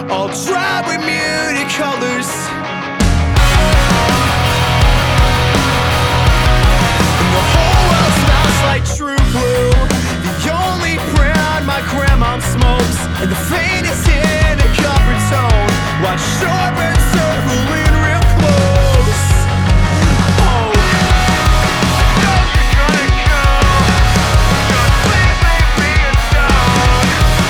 all dry with muted colors. And the whole world smells like true blue, the only brand my grandma smokes, and the faintest hint of copper tone, watch shore burn circling.